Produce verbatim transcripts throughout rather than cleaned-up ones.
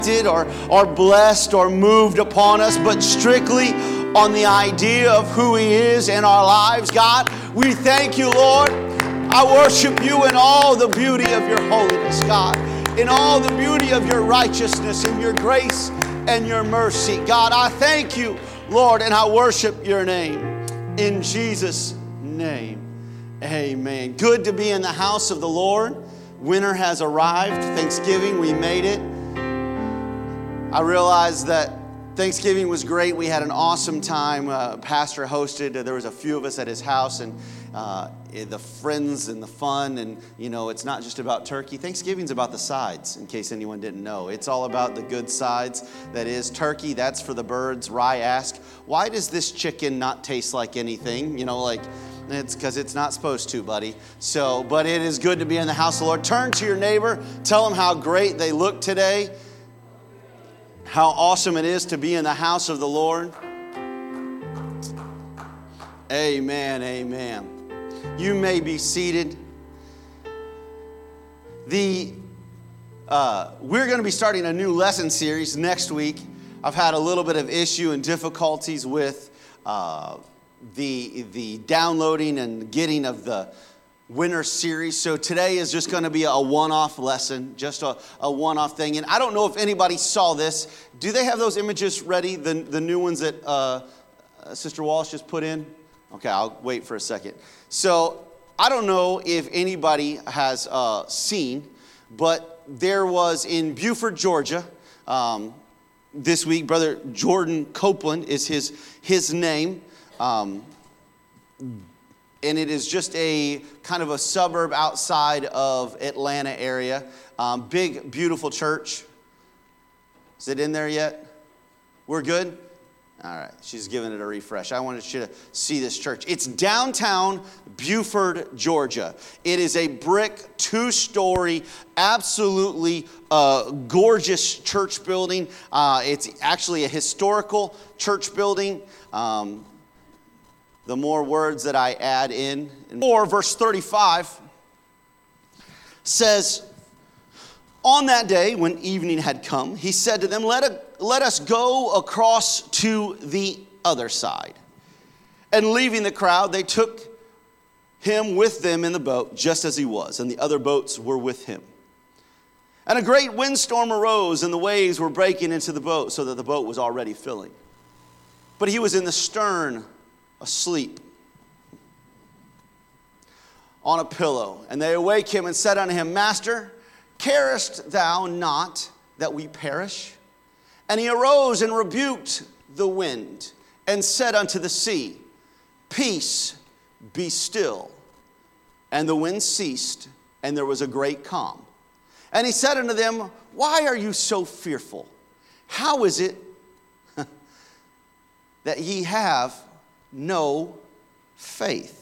or, or blessed or moved upon us, but strictly on the idea of who He is in our lives. God, we thank You, Lord. I worship You in all the beauty of Your holiness, God, in all the beauty of Your righteousness and Your grace and Your mercy. God, I thank You, Lord, and I worship Your name. In Jesus' name, amen. Good to be in the house of the Lord. Winter has arrived. Thanksgiving, we made it. I realized that Thanksgiving was great. We had an awesome time. Uh, Pastor hosted. There was a few of us at his house, and uh, the friends and the fun. And, you know, it's not just about turkey. Thanksgiving's about the sides, in case anyone didn't know. It's all about the good sides. That is turkey. That's for the birds. Rye asked, why does this chicken not taste like anything? You know, like, it's because it's not supposed to, buddy. So, but it is good to be in the house of the Lord. Turn to your neighbor. Tell them how great they look today. How awesome it is to be in the house of the Lord. Amen, amen. You may be seated. The uh, we're going to be starting a new lesson series next week. I've had a little bit of issue and difficulties with uh, the the downloading and getting of the winter series. So today is just going to be a one-off lesson, just a, a one-off thing. And I don't know if anybody saw this. Do they have those images ready, the, the new ones that uh, Sister Walsh just put in? Okay, I'll wait for a second. So I don't know if anybody has uh, seen, but there was in Buford, Georgia, um, this week, Brother Jordan Copeland is his, his name. Um, And it is just a kind of a suburb outside of Atlanta area. Um, big, beautiful church. Is it in there yet? We're good? All right. She's giving it a refresh. I wanted you to see this church. It's downtown Buford, Georgia. It is a brick, two-story, absolutely uh, gorgeous church building. Uh, it's actually a historical church building. Um, The more words that I add in. Or verse thirty-five says, on that day when evening had come, he said to them, let, a, let us go across to the other side. And leaving the crowd, they took him with them in the boat, just as he was, and the other boats were with him. And a great windstorm arose, and the waves were breaking into the boat, so that the boat was already filling. But he was in the stern, asleep on a pillow. And they awake him and said unto him, Master, carest thou not that we perish? And he arose and rebuked the wind and said unto the sea, Peace, be still. And the wind ceased, and there was a great calm. And he said unto them, Why are you so fearful? How is it that ye have no faith?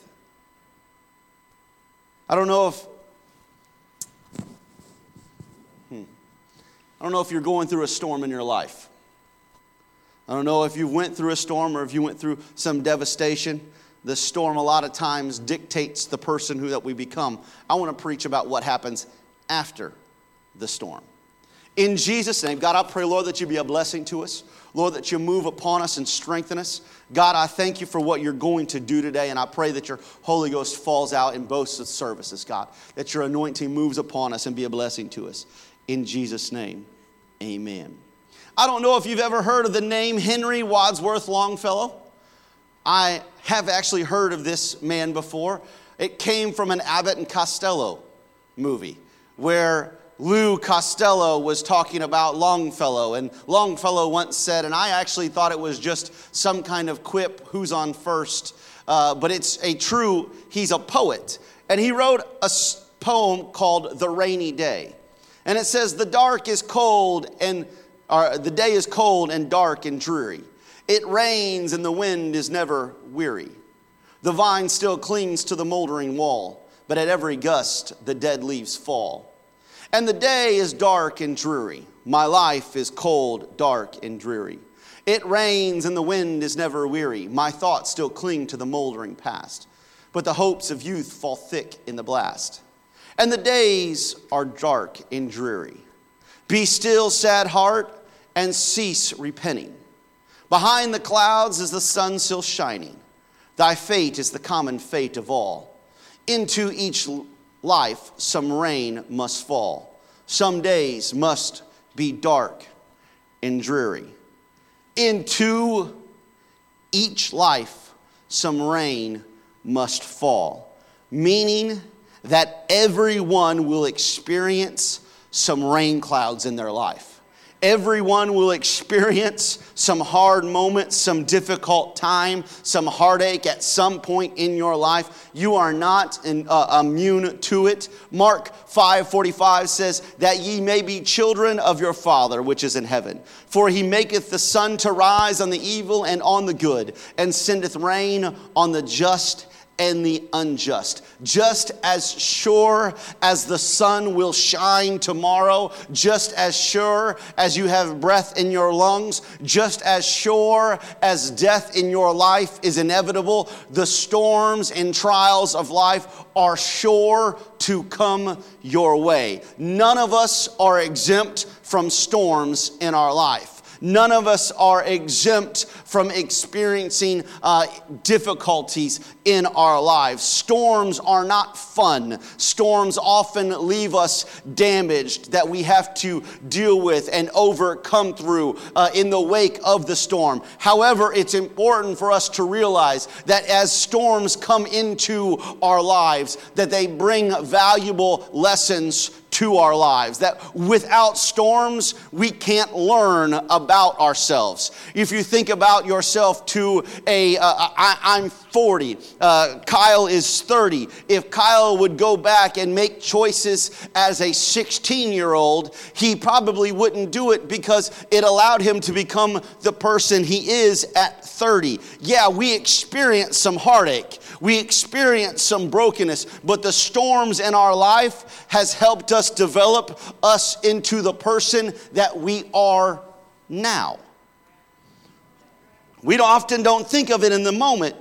I don't know if hmm, I don't know if you're going through a storm in your life. I don't know if you went through a storm or if you went through some devastation. The storm a lot of times dictates the person who that we become. I want to preach about what happens after the storm. In Jesus' name, God, I pray, Lord, that you be a blessing to us. Lord, that you move upon us and strengthen us. God, I thank you for what you're going to do today, and I pray that your Holy Ghost falls out in both services, God, that your anointing moves upon us and be a blessing to us. In Jesus' name, amen. I don't know if you've ever heard of the name Henry Wadsworth Longfellow. I have actually heard of this man before. It came from an Abbott and Costello movie where Lou Costello was talking about Longfellow, and Longfellow once said, and I actually thought it was just some kind of quip, who's on first, uh, but it's a true, he's a poet. And he wrote a poem called The Rainy Day. And it says, the dark is cold, and or, the day is cold and dark and dreary. It rains and the wind is never weary. The vine still clings to the moldering wall, but at every gust the dead leaves fall. And the day is dark and dreary. My life is cold, dark, and dreary. It rains and the wind is never weary. My thoughts still cling to the moldering past. But the hopes of youth fall thick in the blast. And the days are dark and dreary. Be still, sad heart, and cease repenting. Behind the clouds is the sun still shining. Thy fate is the common fate of all. Into each life some rain must fall. Some days must be dark and dreary. Into each life some rain must fall. Meaning that everyone will experience some rain clouds in their life. Everyone will experience some hard moments, some difficult time, some heartache at some point in your life. You are not in, uh, immune to it. Mark five forty-five says that ye may be children of your Father which is in heaven. For he maketh the sun to rise on the evil and on the good, and sendeth rain on the just and the unjust. Just as sure as the sun will shine tomorrow, just as sure as you have breath in your lungs, just as sure as death in your life is inevitable, the storms and trials of life are sure to come your way. None of us are exempt from storms in our life. None of us are exempt from experiencing uh, difficulties in our lives. Storms are not fun. Storms often leave us damaged that we have to deal with and overcome through uh, in the wake of the storm. However, it's important for us to realize that as storms come into our lives, that they bring valuable lessons to our lives, that without storms, we can't learn about ourselves. If you think about yourself to a, uh, I, I'm forty, uh, Kyle is thirty. If Kyle would go back and make choices as a sixteen-year-old, he probably wouldn't do it because it allowed him to become the person he is at thirty. Yeah, we experience some heartache. We experience some brokenness, but the storms in our life has helped us develop us into the person that we are now. We often don't think of it in the moment,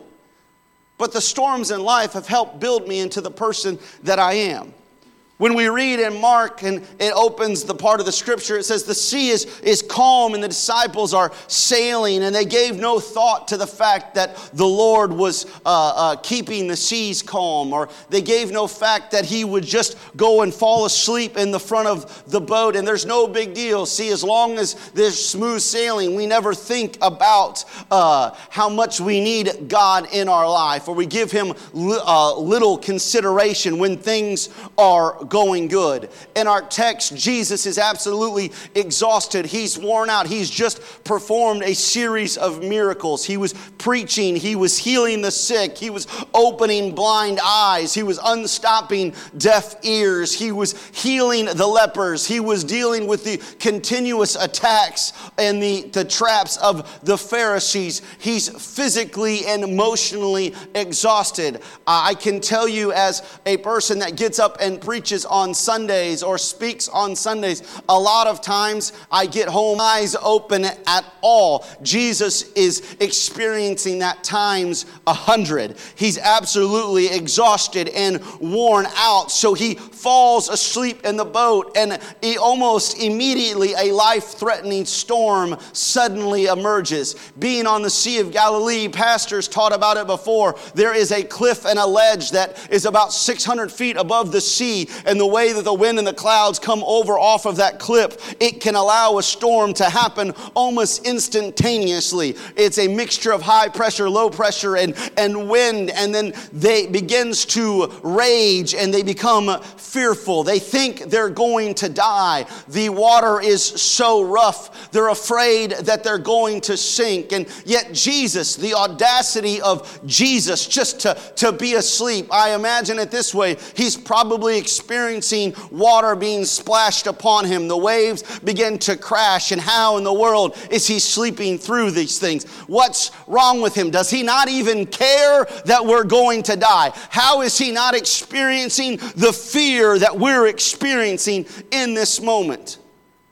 but the storms in life have helped build me into the person that I am. When we read in Mark and it opens the part of the scripture, it says the sea is, is calm and the disciples are sailing, and they gave no thought to the fact that the Lord was uh, uh, keeping the seas calm, or they gave no fact that he would just go and fall asleep in the front of the boat, and there's no big deal. See, as long as there's smooth sailing, we never think about uh, how much we need God in our life, or we give him li- uh, little consideration when things are going good. In our text, Jesus is absolutely exhausted. He's worn out. He's just performed a series of miracles. He was preaching. He was healing the sick. He was opening blind eyes. He was unstopping deaf ears. He was healing the lepers. He was dealing with the continuous attacks and the, the traps of the Pharisees. He's physically and emotionally exhausted. Uh, I can tell you, as a person that gets up and preaches on Sundays or speaks on Sundays, a lot of times I get home eyes open at all. Jesus is experiencing that times a hundred. He's absolutely exhausted and worn out, so he falls asleep in the boat, and he almost immediately a life-threatening storm suddenly emerges. Being on the Sea of Galilee, pastors taught about it before. There is a cliff and a ledge that is about six hundred feet above the sea, and the way that the wind and the clouds come over off of that cliff, it can allow a storm to happen almost instantaneously. It's a mixture of high pressure, low pressure, and, and wind, and then they begins to rage and they become fearful. They think they're going to die. The water is so rough, they're afraid that they're going to sink. And yet Jesus, the audacity of Jesus just to, to be asleep, I imagine it this way. He's probably experiencing water being splashed upon him. The waves begin to crash, and how in the world is he sleeping through these things? What's wrong with him? Does he not even care that we're going to die? How is he not experiencing the fear that we're experiencing in this moment?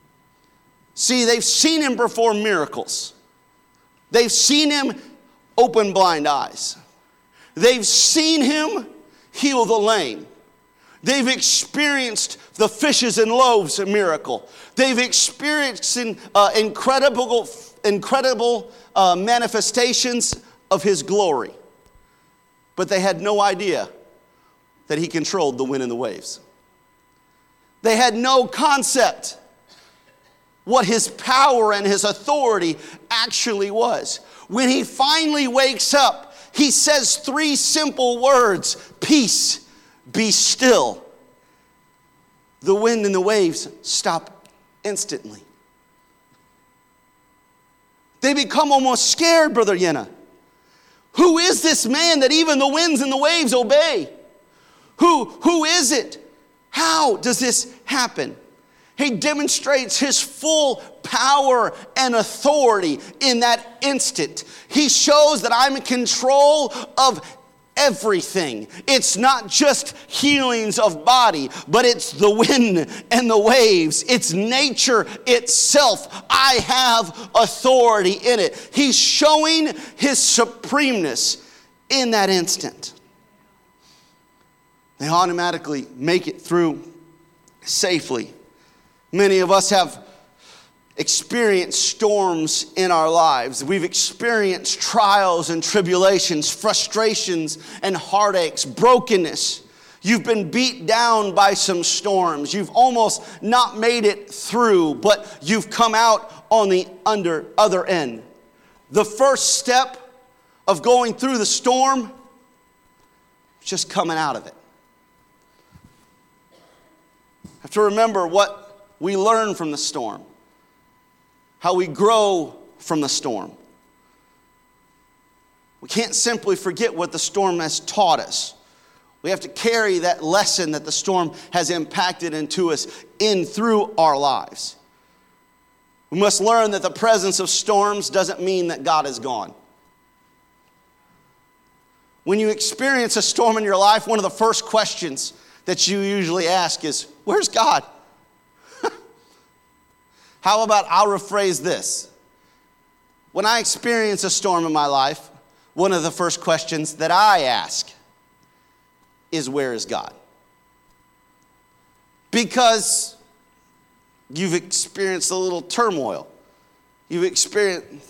See, they've seen him perform miracles. They've seen him open blind eyes. They've seen him heal the lame. They've experienced the fishes and loaves miracle. They've experienced uh, incredible, incredible uh, manifestations of his glory. But they had no idea that he controlled the wind and the waves. They had no concept what his power and his authority actually was. When he finally wakes up, he says three simple words: peace, be still. The wind and the waves stop instantly. They become almost scared, Brother Yenna. Who is this man that even the winds and the waves obey? Who, who is it? How does this happen? He demonstrates his full power and authority in that instant. He shows that I'm in control of everything. It's not just healings of body, but it's the wind and the waves. It's nature itself. I have authority in it. He's showing his supremeness in that instant. They automatically make it through safely. Many of us have experienced storms in our lives. We've experienced trials and tribulations, frustrations and heartaches, brokenness. You've been beat down by some storms. You've almost not made it through, but you've come out on the under, other end. The first step of going through the storm is just coming out of it. I have to remember what we learn from the storm, how we grow from the storm. We can't simply forget what the storm has taught us. We have to carry that lesson that the storm has impacted into us in through our lives. We must learn that the presence of storms doesn't mean that God is gone. When you experience a storm in your life, one of the first questions that you usually ask is, where's God? How about I'll rephrase this? When I experience a storm in my life, one of the first questions that I ask is, where is God? Because you've experienced a little turmoil. You've experienced...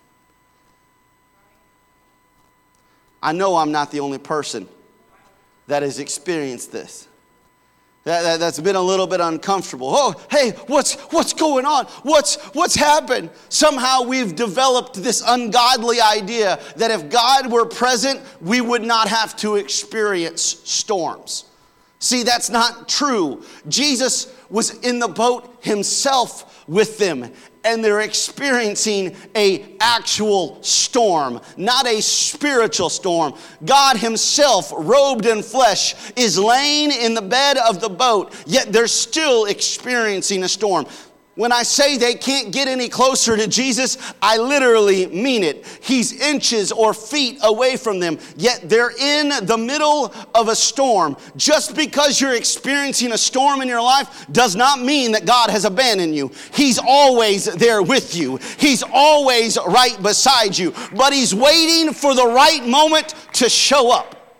I know I'm not the only person that has experienced this. That, that, that's been a little bit uncomfortable. Oh, hey, what's what's going on? What's what's happened? Somehow we've developed this ungodly idea that if God were present, we would not have to experience storms. See, that's not true. Jesus was in the boat himself with them, and they're experiencing an actual storm, not a spiritual storm. God himself, robed in flesh, is laying in the bed of the boat, yet they're still experiencing a storm. When I say they can't get any closer to Jesus, I literally mean it. He's inches or feet away from them, yet they're in the middle of a storm. Just because you're experiencing a storm in your life does not mean that God has abandoned you. He's always there with you. He's always right beside you, but he's waiting for the right moment to show up.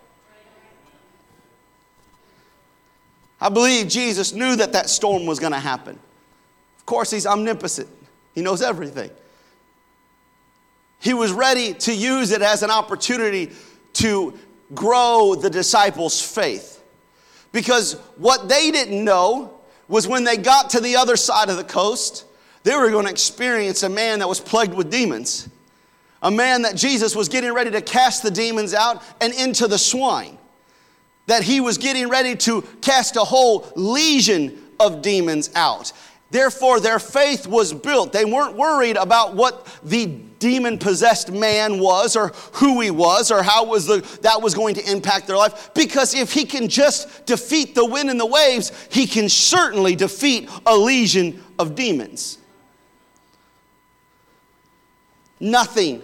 I believe Jesus knew that that storm was going to happen. Of course, he's omnipotent. He knows everything. He was ready to use it as an opportunity to grow the disciples' faith. Because what they didn't know was when they got to the other side of the coast, they were going to experience a man that was plagued with demons. A man that Jesus was getting ready to cast the demons out and into the swine. That he was getting ready to cast a whole legion of demons out. Therefore, their faith was built. They weren't worried about what the demon-possessed man was or who he was or how was the, that was going to impact their life. Because if he can just defeat the wind and the waves, he can certainly defeat a legion of demons. Nothing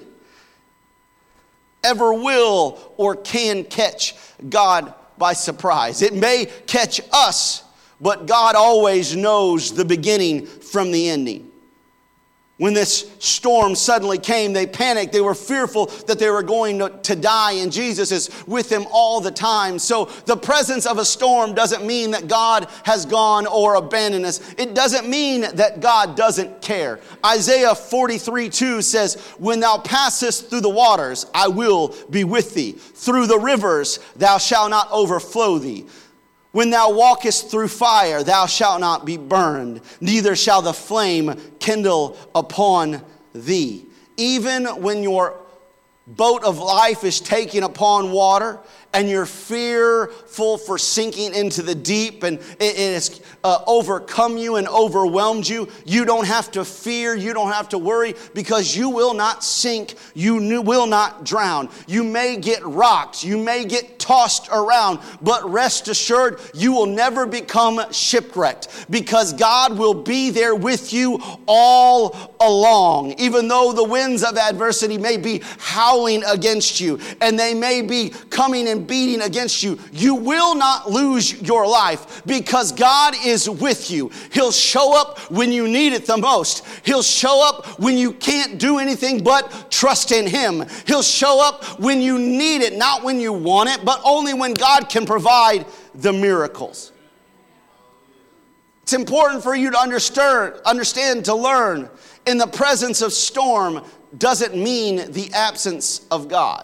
ever will or can catch God by surprise. It may catch us, but God always knows the beginning from the ending. When this storm suddenly came, they panicked. They were fearful that they were going to, to die, and Jesus is with them all the time. So the presence of a storm doesn't mean that God has gone or abandoned us. It doesn't mean that God doesn't care. Isaiah forty-three two says, when thou passest through the waters, I will be with thee. Through the rivers, thou shalt not overflow thee. When thou walkest through fire, thou shalt not be burned, neither shall the flame kindle upon thee. Even when your boat of life is taken upon water and you're fearful for sinking into the deep and it, it has uh, overcome you and overwhelmed you, you don't have to fear, you don't have to worry, because you will not sink, you will not drown. You may get rocked, you may get tossed around, but rest assured you will never become shipwrecked, because God will be there with you all along. Even though the winds of adversity may be howling against you and they may be coming and beating against you, you will not lose your life, because God is with you. He'll show up when you need it the most. He'll show up when you can't do anything but trust in Him. He'll show up when you need it, not when you want it, but only when God can provide the miracles. It's important for you to understand, understand, to learn, in the presence of storm doesn't mean the absence of God.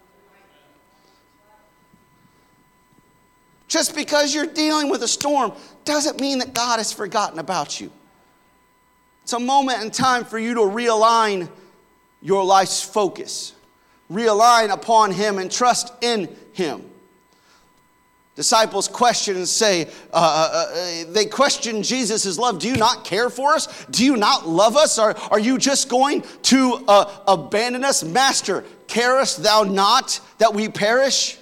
Just because you're dealing with a storm doesn't mean that God has forgotten about you. It's a moment in time for you to realign your life's focus. Realign upon Him and trust in Him. Disciples question and say, uh, uh, they question Jesus' love. Do you not care for us? Do you not love us? Are, are you just going to uh, abandon us? Master, carest thou not that we perish?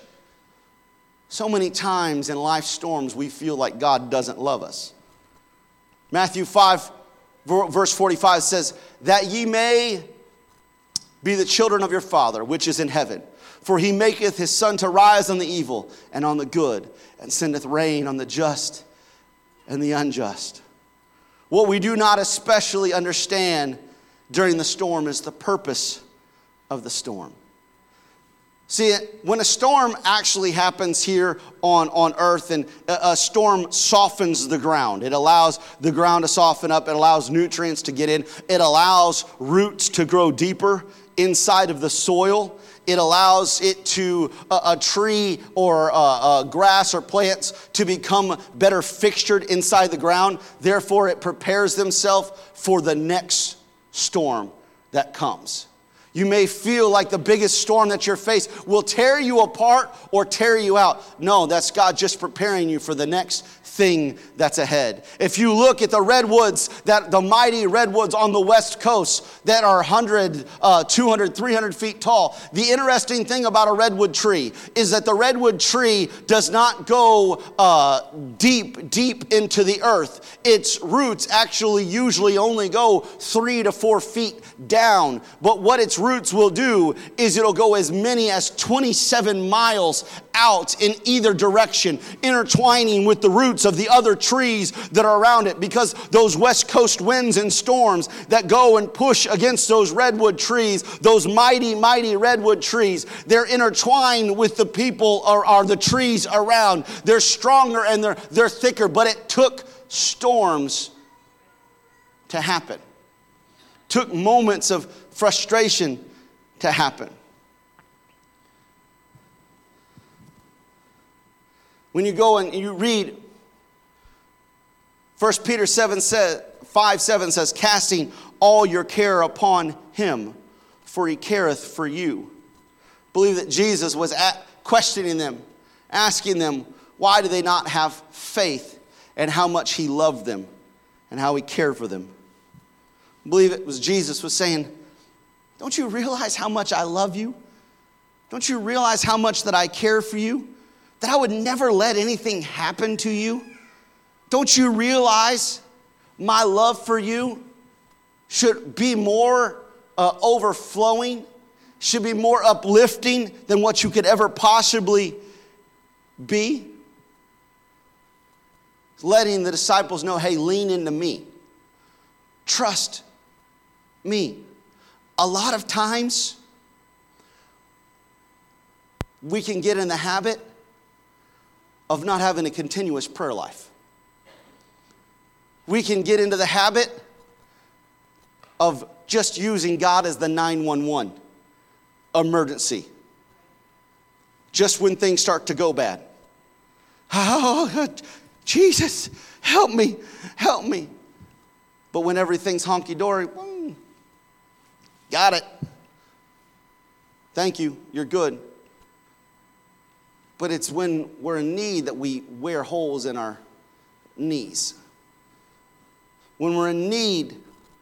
So many times in life's storms, we feel like God doesn't love us. Matthew five, verse forty-five says, that ye may be the children of your Father, which is in heaven. For He maketh His sun to rise on the evil and on the good, and sendeth rain on the just and the unjust. What we do not especially understand during the storm is the purpose of the storm. See, when a storm actually happens here on, on earth, and a, a storm softens the ground. It allows the ground to soften up. It allows nutrients to get in. It allows roots to grow deeper inside of the soil. It allows it to, uh, a tree or uh, uh, grass or plants to become better fixtured inside the ground. Therefore, it prepares themselves for the next storm that comes. You may feel like the biggest storm that you're faced will tear you apart or tear you out. No, that's God just preparing you for the next thing that's ahead. If you look at the redwoods, that the mighty redwoods on the west coast that are one hundred, uh, two hundred, three hundred feet tall, the interesting thing about a redwood tree is that the redwood tree does not go uh, deep, deep into the earth. Its roots actually usually only go three to four feet down. But what its roots will do is it'll go as many as twenty-seven miles out in either direction, intertwining with the roots of the other trees that are around it, because those west coast winds and storms that go and push against those redwood trees, those mighty, mighty redwood trees, they're intertwined with the people or, or the trees around. They're stronger and they're, they're thicker, but it took storms to happen. Took moments of frustration to happen. When you go and you read First Peter seven says, five seven says, casting all your care upon Him, for He careth for you. Believe that Jesus was at, questioning them, asking them, why do they not have faith, and how much He loved them and how He cared for them. I believe it was Jesus was saying, don't you realize how much I love you? Don't you realize how much that I care for you? That I would never let anything happen to you? Don't you realize my love for you should be more uh, overflowing, should be more uplifting than what you could ever possibly be? Letting the disciples know, hey, lean into me. Trust me. A lot of times, we can get in the habit of not having a continuous prayer life. We can get into the habit of just using God as the nine one one emergency. Just when things start to go bad. Oh, Jesus, help me, help me. But when everything's honky-dory, mm, got it. Thank you, you're good. But it's when we're in need that we wear holes in our knees. When we're in need,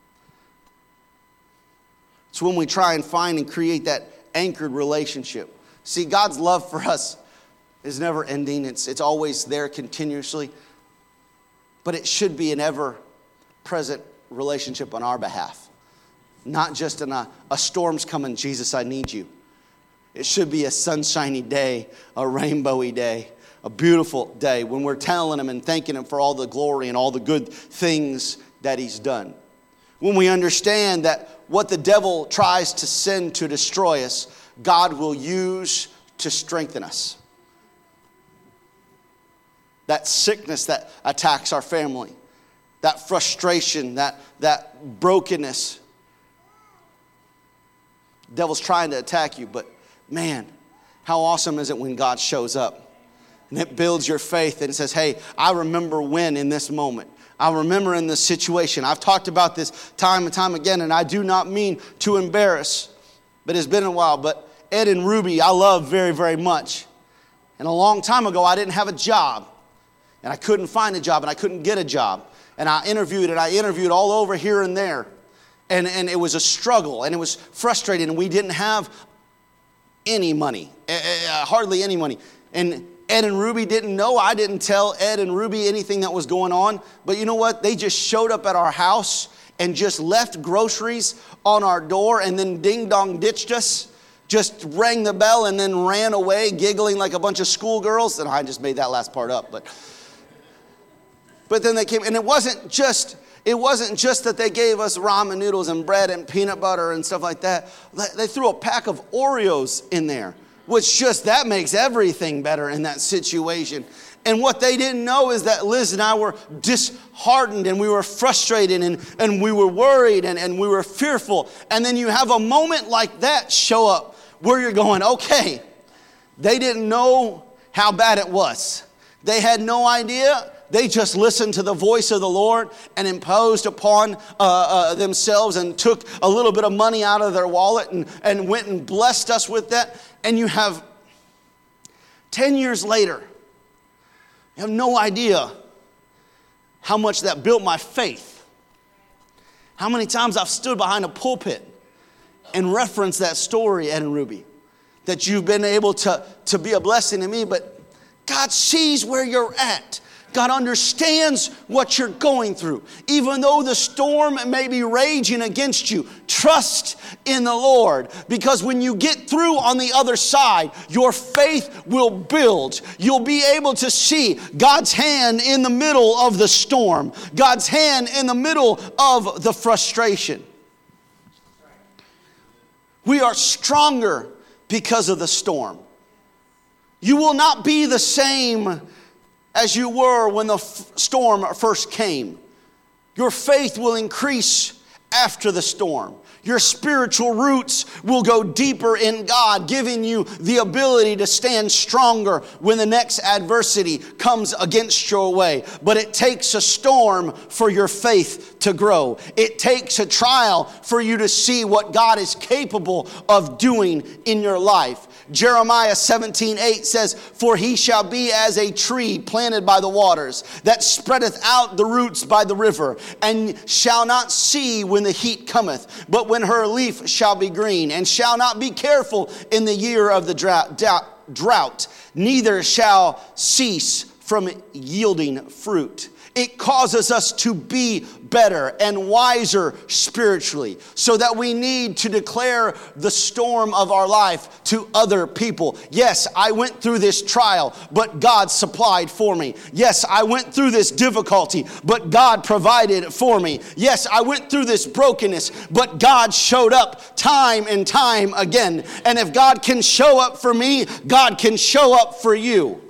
it's when we try and find and create that anchored relationship. See, God's love for us is never ending. It's, it's always there continuously. But it should be an ever-present relationship on our behalf. Not just in a, a storm's coming, Jesus, I need you. It should be a sunshiny day, a rainbowy day, a beautiful day when we're telling him and thanking him for all the glory and all the good things that he's done. When we understand that what the devil tries to send to destroy us, God will use to strengthen us. That sickness that attacks our family, that frustration, that, that brokenness. The devil's trying to attack you, but man, how awesome is it when God shows up and it builds your faith and says, hey, I remember when in this moment. I remember in this situation. I've talked about this time and time again, and I do not mean to embarrass, but it's been a while. But Ed and Ruby, I love very, very much. And a long time ago, I didn't have a job, and I couldn't find a job, and I couldn't get a job. And I interviewed, and I interviewed all over here and there. And, and it was a struggle, and it was frustrating, and we didn't have any money, uh, hardly any money. And Ed and Ruby didn't know. I didn't tell Ed and Ruby anything that was going on. But you know what? They just showed up at our house and just left groceries on our door and then ding-dong ditched us. Just rang the bell and then ran away giggling like a bunch of schoolgirls. And I just made that last part up. But, but then they came, and it wasn't just... It wasn't just that they gave us ramen noodles and bread and peanut butter and stuff like that. They threw a pack of Oreos in there, which just, that makes everything better in that situation. And what they didn't know is that Liz and I were disheartened and we were frustrated and, and we were worried and, and we were fearful. And then you have a moment like that show up where you're going, okay, they didn't know how bad it was. They had no idea. They just listened to the voice of the Lord and imposed upon uh, uh, themselves and took a little bit of money out of their wallet and, and went and blessed us with that. And you have ten years later, you have no idea how much that built my faith. How many times I've stood behind a pulpit and referenced that story, Ed and Ruby, that you've been able to, to be a blessing to me, but God sees where you're at. God understands what you're going through. Even though the storm may be raging against you, trust in the Lord. Because when you get through on the other side, your faith will build. You'll be able to see God's hand in the middle of the storm. God's hand in the middle of the frustration. We are stronger because of the storm. You will not be the same as you were when the f- storm first came. Your faith will increase after the storm. Your spiritual roots will go deeper in God, giving you the ability to stand stronger when the next adversity comes against your way. But it takes a storm for your faith to grow. It takes a trial for you to see what God is capable of doing in your life. Jeremiah seventeen eight says, for he shall be as a tree planted by the waters, that spreadeth out the roots by the river, and shall not see when the heat cometh, but when her leaf shall be green, and shall not be careful in the year of the drought, drought neither shall cease from yielding fruit. It causes us to be better and wiser spiritually, so that we need to declare the storm of our life to other people. Yes, I went through this trial, but God supplied for me. Yes, I went through this difficulty, but God provided for me. Yes, I went through this brokenness, but God showed up time and time again. And if God can show up for me, God can show up for you.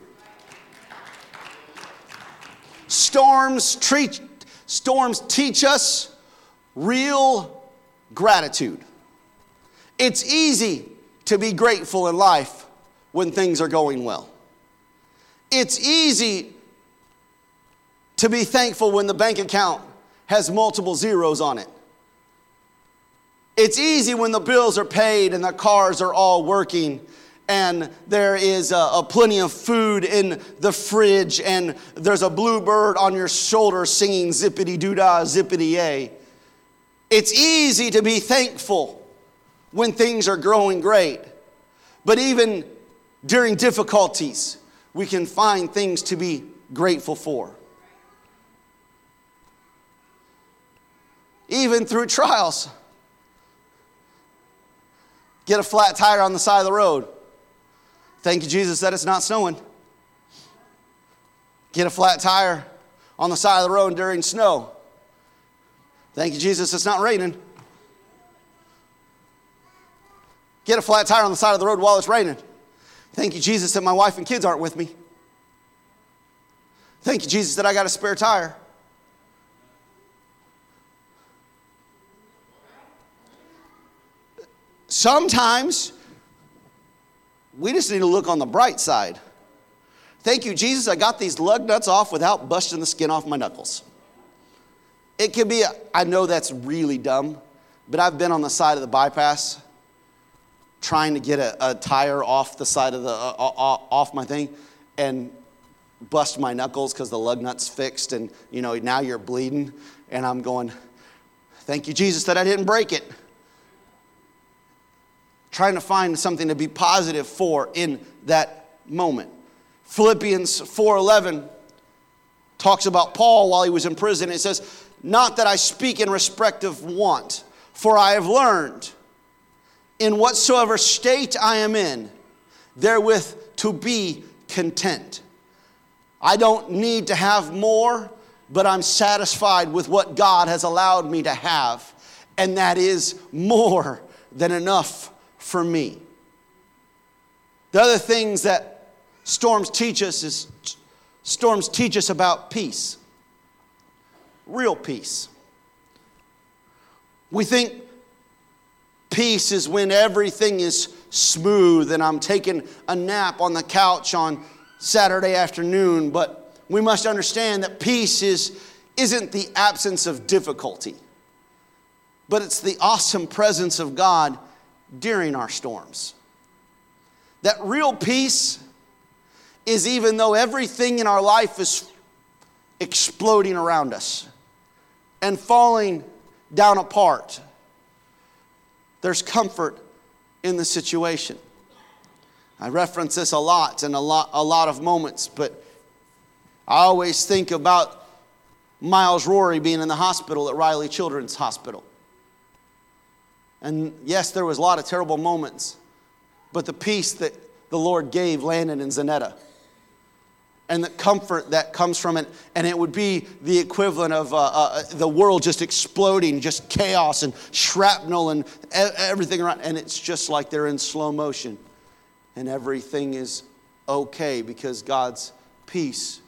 Storms treat, storms teach us real gratitude. It's easy to be grateful in life when things are going well. It's easy to be thankful when the bank account has multiple zeros on it. It's easy when the bills are paid and the cars are all working and there is a, a plenty of food in the fridge and there's a bluebird on your shoulder singing zippity-doo-dah, zippity-yay. It's easy to be thankful when things are growing great. But even during difficulties, we can find things to be grateful for. Even through trials. Get a flat tire on the side of the road. Thank you, Jesus, that it's not snowing. Get a flat tire on the side of the road during snow. Thank you, Jesus, it's not raining. Get a flat tire on the side of the road while it's raining. Thank you, Jesus, that my wife and kids aren't with me. Thank you, Jesus, that I got a spare tire. Sometimes we just need to look on the bright side. Thank you, Jesus, I got these lug nuts off without busting the skin off my knuckles. It could be, a, I know that's really dumb, but I've been on the side of the bypass trying to get a, a tire off the side of the, uh, off my thing and bust my knuckles because the lug nut's fixed and, you know, now you're bleeding. And I'm going, thank you, Jesus, that I didn't break it. Trying to find something to be positive for in that moment. Philippians four eleven talks about Paul while he was in prison. It says, not that I speak in respect of want, for I have learned in whatsoever state I am in, therewith to be content. I don't need to have more, but I'm satisfied with what God has allowed me to have. And that is more than enough for me. The other things that storms teach us is storms teach us about peace. Real peace. We think peace is when everything is smooth and I'm taking a nap on the couch on Saturday afternoon, but we must understand that peace is, isn't the absence of difficulty, but it's the awesome presence of God during our storms. That real peace is even though everything in our life is exploding around us and falling down apart, there's comfort in the situation. I reference this a lot in a lot, a lot of moments, but I always think about Miles Rory being in the hospital at Riley Children's Hospital. And yes, there was a lot of terrible moments, but the peace that the Lord gave Landon and Zanetta and the comfort that comes from it, and it would be the equivalent of uh, uh, the world just exploding, just chaos and shrapnel and e- everything around, and it's just like they're in slow motion, and everything is okay because God's peace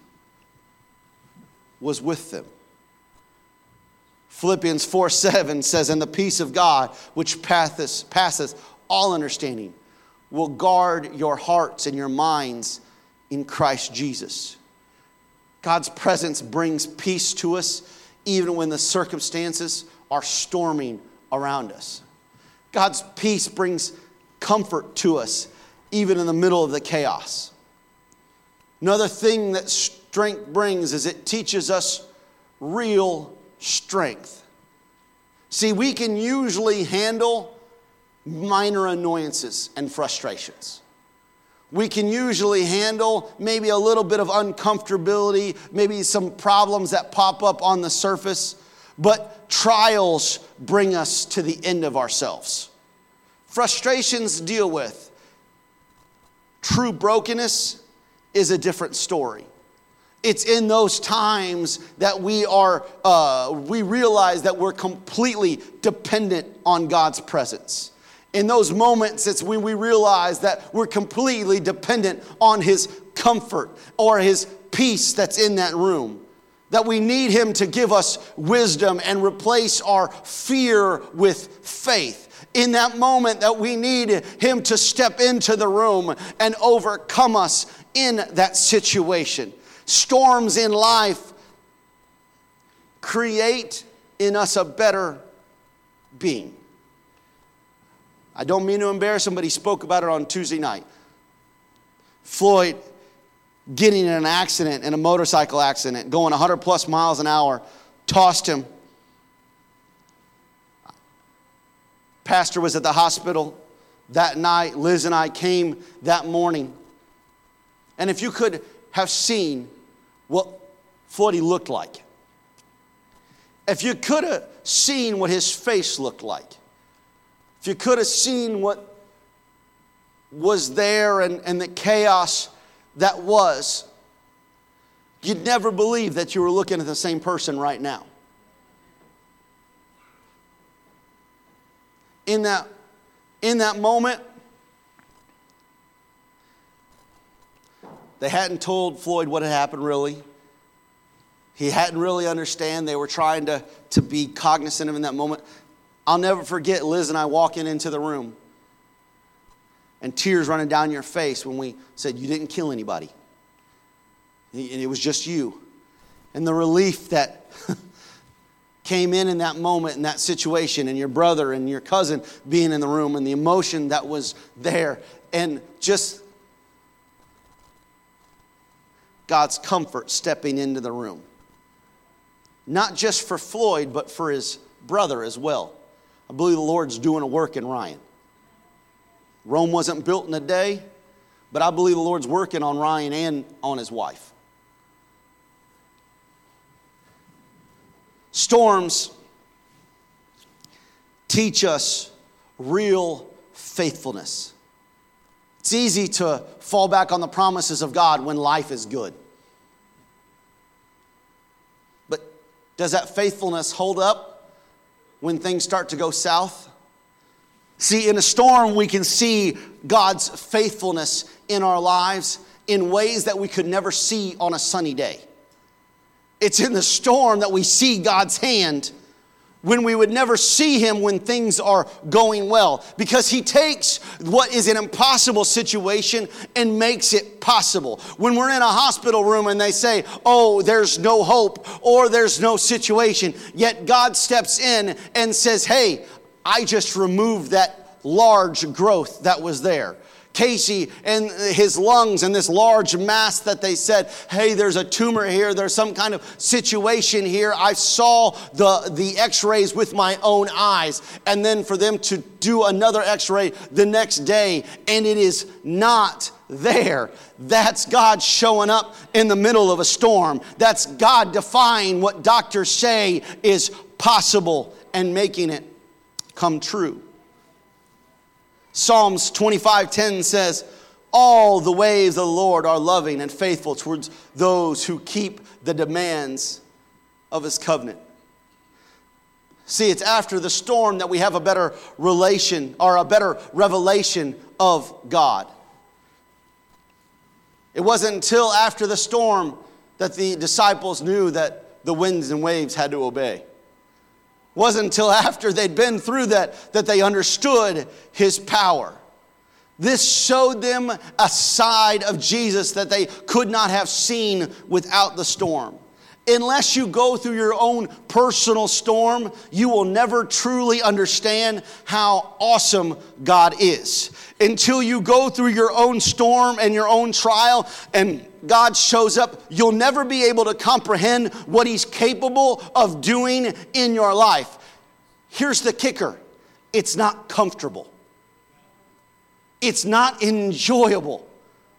was with them. Philippians four seven says, and the peace of God, which passeth, passeth all understanding, will guard your hearts and your minds in Christ Jesus. God's presence brings peace to us even when the circumstances are storming around us. God's peace brings comfort to us even in the middle of the chaos. Another thing that strength brings is it teaches us real strength. See, we can usually handle minor annoyances and frustrations. We can usually handle maybe a little bit of uncomfortability, maybe some problems that pop up on the surface, but trials bring us to the end of ourselves. Frustrations deal with. True brokenness is a different story. It's in those times that we are, uh, we realize that we're completely dependent on God's presence. In those moments, it's when we realize that we're completely dependent on His comfort or His peace that's in that room. That we need Him to give us wisdom and replace our fear with faith. In that moment that we need Him to step into the room and overcome us in that situation. Storms in life create in us a better being. I don't mean to embarrass him, but he spoke about it on Tuesday night. Floyd getting in an accident, in a motorcycle accident, going one hundred plus miles an hour, tossed him. Pastor was at the hospital that night. Liz and I came that morning. And if you could have seen what Floyd looked like, if you could have seen what his face looked like, if you could have seen what was there and, and the chaos that was, you'd never believe that you were looking at the same person right now. In that, in that moment, they hadn't told Floyd what had happened really. He hadn't really understand. They were trying to, to be cognizant of him in that moment. I'll never forget Liz and I walking into the room and tears running down your face when we said, you didn't kill anybody. And it was just you. And the relief that came in in that moment, in that situation, and your brother and your cousin being in the room, and the emotion that was there, and just God's comfort stepping into the room. Not just for Floyd, but for his brother as well. I believe the Lord's doing a work in Ryan. Rome wasn't built in a day, but I believe the Lord's working on Ryan and on his wife. Storms teach us real faithfulness. It's easy to fall back on the promises of God when life is good. But does that faithfulness hold up when things start to go south? See, in a storm, we can see God's faithfulness in our lives in ways that we could never see on a sunny day. It's in the storm that we see God's hand when we would never see Him when things are going well. Because He takes what is an impossible situation and makes it possible. When we're in a hospital room and they say, oh, there's no hope or there's no situation, yet God steps in and says, hey, I just removed that large growth that was there. Casey and his lungs and this large mass that they said, hey, there's a tumor here. There's some kind of situation here. I saw the, the x-rays with my own eyes. And then for them to do another x-ray the next day, and it is not there. That's God showing up in the middle of a storm. That's God defying what doctors say is possible and making it come true. Psalms twenty-five ten says, all the ways of the Lord are loving and faithful towards those who keep the demands of His covenant. See, it's after the storm that we have a better relation or a better revelation of God. It wasn't until after the storm that the disciples knew that the winds and waves had to obey. It wasn't until after they'd been through that that they understood His power. This showed them a side of Jesus that they could not have seen without the storm. Unless you go through your own personal storm, you will never truly understand how awesome God is. Until you go through your own storm and your own trial and God shows up, you'll never be able to comprehend what He's capable of doing in your life. Here's the kicker. It's not comfortable. It's not enjoyable.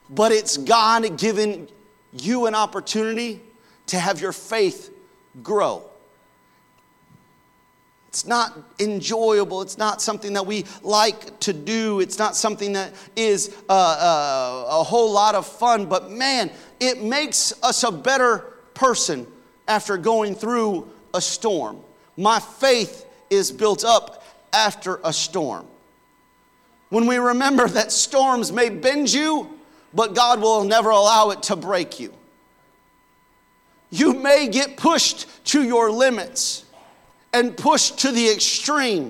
but it's God giving you an opportunity to have your faith grow. It's not enjoyable. It's not something that we like to do. It's not something that is uh, uh, a whole lot of fun. But man, it makes us a better person after going through a storm. My faith is built up after a storm. When we remember that storms may bend you, but God will never allow it to break you. You may get pushed to your limits and pushed to the extreme.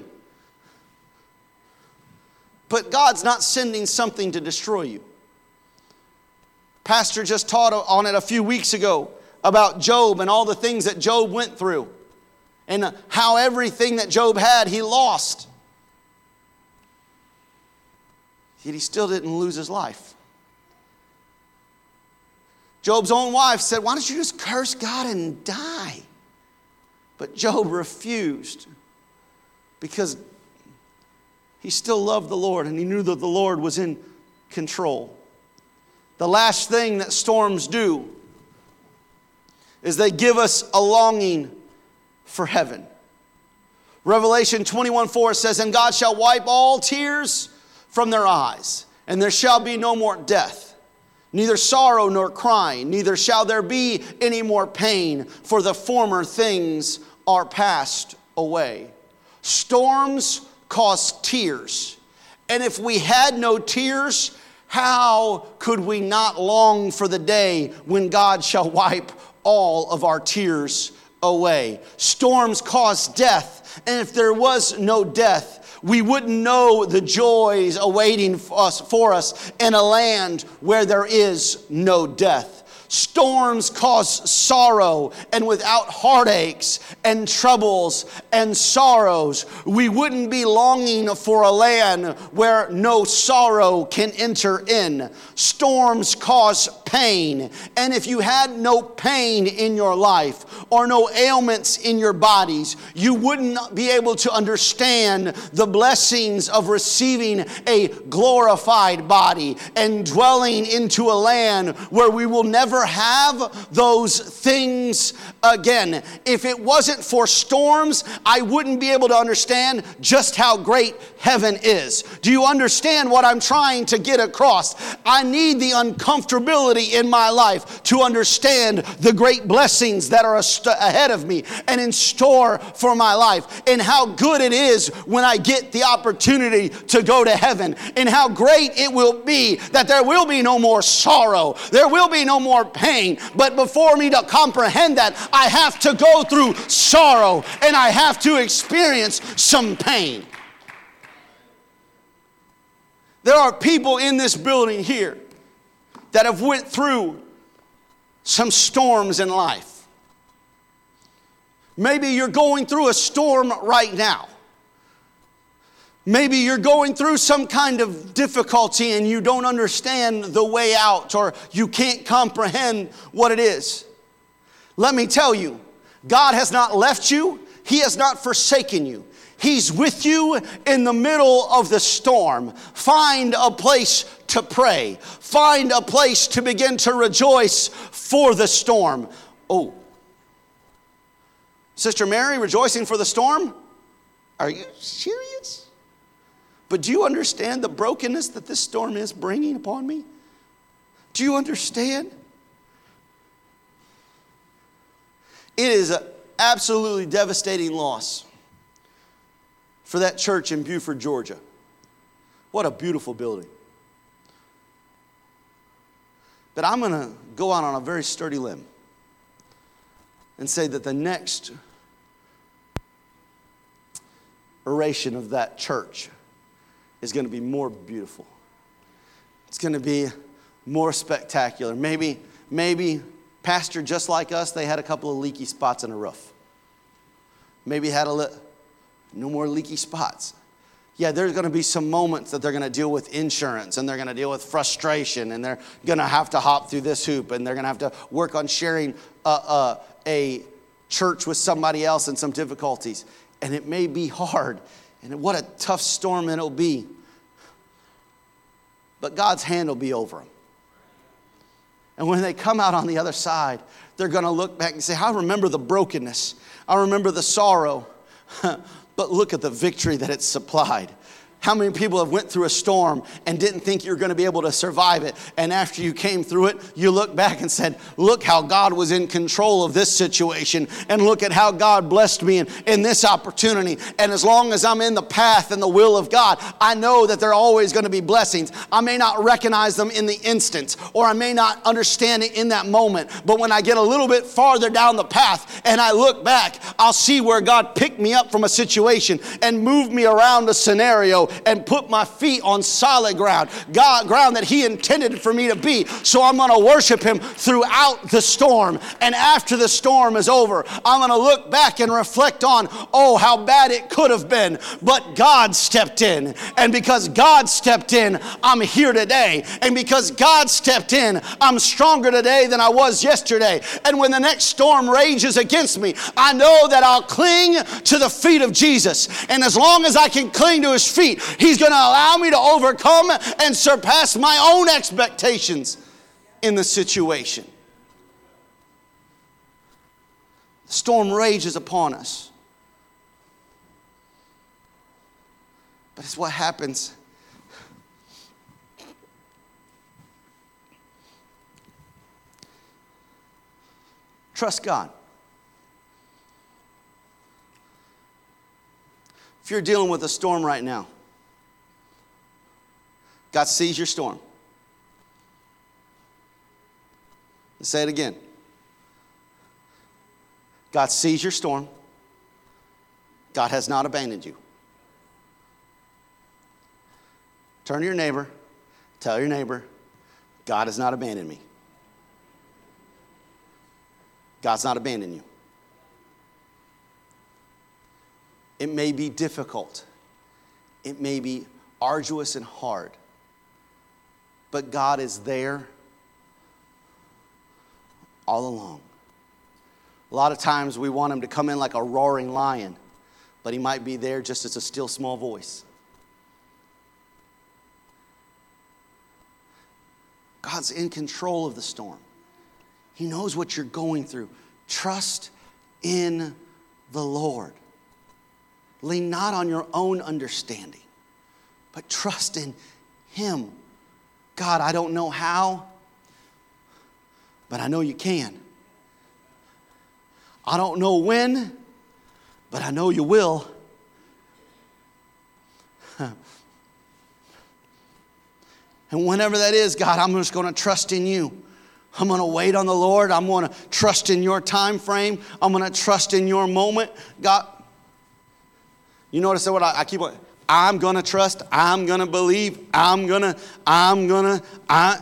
But God's not sending something to destroy you. Pastor just taught on it a few weeks ago about Job and all the things that Job went through. And how everything that Job had, he lost. Yet he still didn't lose his life. Job's own wife said, why don't you just curse God and die? But Job refused because he still loved the Lord and he knew that the Lord was in control. The last thing that storms do is they give us a longing for heaven. Revelation twenty-one four says, and God shall wipe all tears from their eyes, and there shall be no more death, neither sorrow nor crying, neither shall there be any more pain, for the former things are passed away. Storms cause tears, and if we had no tears, how could we not long for the day when God shall wipe all of our tears away? Storms cause death, and if there was no death, we wouldn't know the joys awaiting us, for us in a land where there is no death. Storms cause sorrow, and without heartaches and troubles and sorrows, we wouldn't be longing for a land where no sorrow can enter in. Storms cause pain, and if you had no pain in your life or no ailments in your bodies, you wouldn't be able to understand the blessings of receiving a glorified body and dwelling into a land where we will never have those things again. If it wasn't for storms, I wouldn't be able to understand just how great heaven is. Do you understand what I'm trying to get across? I need the uncomfortability in my life to understand the great blessings that are ahead of me and in store for my life, and how good it is when I get the opportunity to go to heaven, and how great it will be that there will be no more sorrow, there will be no more pain. But before me to comprehend that, I have to go through sorrow and I have to experience some pain. There are people in this building here that have went through some storms in life. Maybe you're going through a storm right now. Maybe you're going through some kind of difficulty and you don't understand the way out, or you can't comprehend what it is. Let me tell you, God has not left you. He has not forsaken you. He's with you in the middle of the storm. Find a place to pray. Find a place to begin to rejoice for the storm. Oh, Sister Mary, rejoicing for the storm? Are you serious? But do you understand the brokenness that this storm is bringing upon me? Do you understand? It is an absolutely devastating loss for that church in Buford, Georgia. What a beautiful building. But I'm going to go out on a very sturdy limb and say that the next iteration of that church is going to be more beautiful. It's going to be more spectacular. Maybe, maybe, pastor, just like us, they had a couple of leaky spots in the roof. Maybe had a li- no more leaky spots. Yeah, there's going to be some moments that they're going to deal with insurance, and they're going to deal with frustration, and they're going to have to hop through this hoop, and they're going to have to work on sharing a, a, a church with somebody else in some difficulties. And it may be hard, and what a tough storm it'll be. But God's hand will be over them. And when they come out on the other side, they're going to look back and say, I remember the brokenness. I remember the sorrow. But look at the victory that it supplied. How many people have went through a storm and didn't think you were going to be able to survive it? And after you came through it, you look back and said, look how God was in control of this situation. And look at how God blessed me in, in this opportunity. And as long as I'm in the path and the will of God, I know that there are always going to be blessings. I may not recognize them in the instant, or I may not understand it in that moment. But when I get a little bit farther down the path and I look back, I'll see where God picked me up from a situation and moved me around a scenario and put my feet on solid ground, God, ground that He intended for me to be. So I'm going to worship Him throughout the storm. And after the storm is over, I'm going to look back and reflect on, oh, how bad it could have been. But God stepped in. And because God stepped in, I'm here today. And because God stepped in, I'm stronger today than I was yesterday. And when the next storm rages against me, I know that I'll cling to the feet of Jesus. And as long as I can cling to His feet, He's going to allow me to overcome and surpass my own expectations in the situation. The storm rages upon us. But it's what happens. Trust God. If you're dealing with a storm right now, God sees your storm. Let's say it again. God sees your storm. God has not abandoned you. Turn to your neighbor. Tell your neighbor, God has not abandoned me. God's not abandoned you. It may be difficult. It may be arduous and hard. But God is there all along. A lot of times we want Him to come in like a roaring lion, but He might be there just as a still small voice. God's in control of the storm. He knows what you're going through. Trust in the Lord. Lean not on your own understanding, but trust in Him. God, I don't know how, but I know You can. I don't know when, but I know You will. And whenever that is, God, I'm just going to trust in You. I'm going to wait on the Lord. I'm going to trust in Your time frame. I'm going to trust in Your moment. God, you notice what I, I keep on, I'm going to trust. I'm going to believe. I'm going to, I'm going to, I.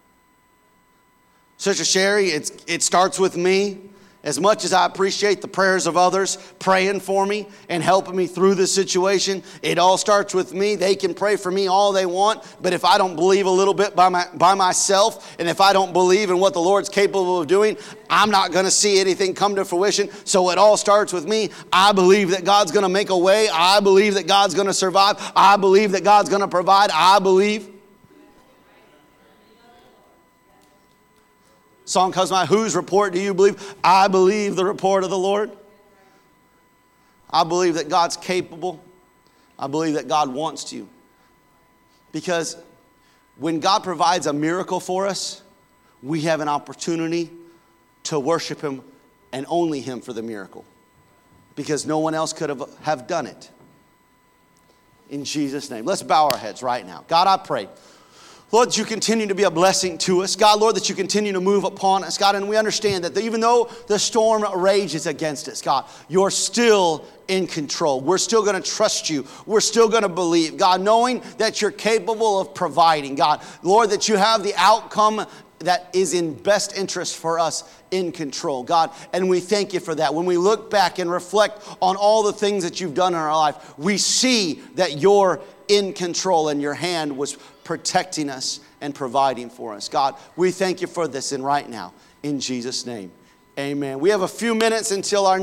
Sister Sherry, it's, it starts with me. As much as I appreciate the prayers of others praying for me and helping me through this situation, it all starts with me. They can pray for me all they want, but if I don't believe a little bit by my by myself, and if I don't believe in what the Lord's capable of doing, I'm not going to see anything come to fruition. So it all starts with me. I believe that God's going to make a way. I believe that God's going to survive. I believe that God's going to provide. I believe. Song comes to mind, whose report do you believe? I believe the report of the Lord. I believe that God's capable. I believe that God wants to. Because when God provides a miracle for us, we have an opportunity to worship Him and only Him for the miracle. Because no one else could have, have done it. In Jesus' name. Let's bow our heads right now. God, I pray, Lord, that You continue to be a blessing to us. God, Lord, that You continue to move upon us. God, and we understand that even though the storm rages against us, God, You're still in control. We're still going to trust You. We're still going to believe, God, knowing that You're capable of providing. God, Lord, that You have the outcome that is in best interest for us in control, God. And we thank You for that. When we look back and reflect on all the things that You've done in our life, we see that You're in control and Your hand was protecting us and providing for us. God, we thank You for this and right now, in Jesus' name, amen. We have a few minutes until our